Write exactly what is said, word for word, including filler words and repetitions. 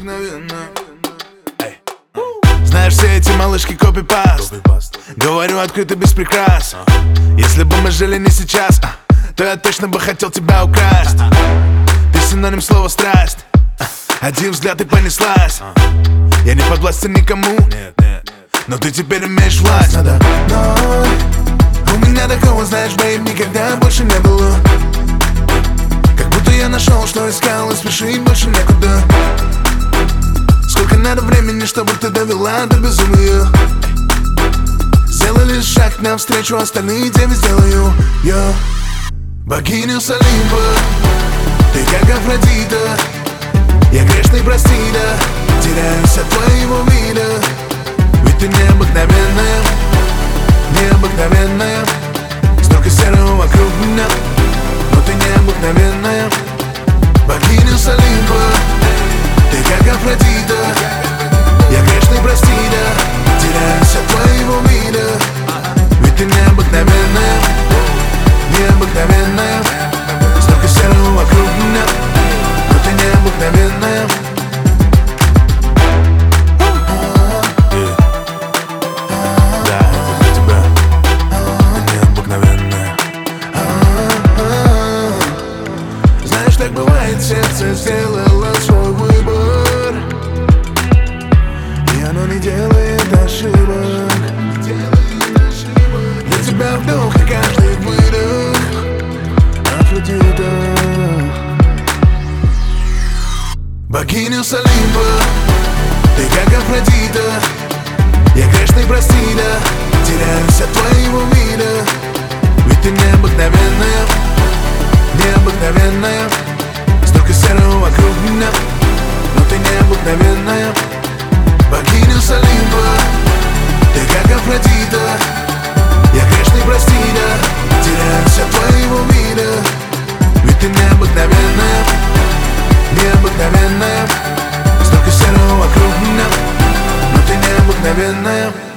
необыкновенная. Знаешь, все эти малышки копипаст. Говорю открыто, без прикрас. Если бы мы жили не сейчас, то я точно бы хотел тебя украсть. Ты синоним слова страсть. Один взгляд и понеслась. Я не подвластен никому, но ты теперь имеешь власть. Надо мной. У меня такого, знаешь, бейб, никогда больше не было. Как будто я нашел, что искал, и спешить больше некуда. Сколько надо времени, чтобы ты довела до безумия. Сделали шаг навстречу, остальные девять сделаю я. Богиня с Олимпа, ты как Афродита. Я грешный, прости, да, теряюсь от твоего вида. Ведь ты необыкновенная, необыкновенная. Столько серого вокруг меня, но ты необыкновенная. Богиня с Олимпа, ты как Афродита. Я грешный, прости, да, теряюсь от твоего вида. Ведь ты необыкновенная, необыкновенная. Столько серого вокруг меня, но ты необыкновенная. Да, это для тебя. Ты необыкновенная. Знаешь, так бывает, сердце сделало свой выбор, и оно не делает ошибок. Для тебя вдох и каждый выдох Афродита. Богиня с Олимпа, ты как Афродита. Я грешный, прости, да, теряюсь от твоего вида. Ведь ты необыкновенная, необыкновенная. Столько серого вокруг меня, но ты необыкновенная. Богиня с Олимпа, ты как Афродита. Я грешный, прости, да, теряюсь от твоего вида. Ведь ты необыкновенная, необыкновенная. Столько серого вокруг меня, но ты необыкновенная.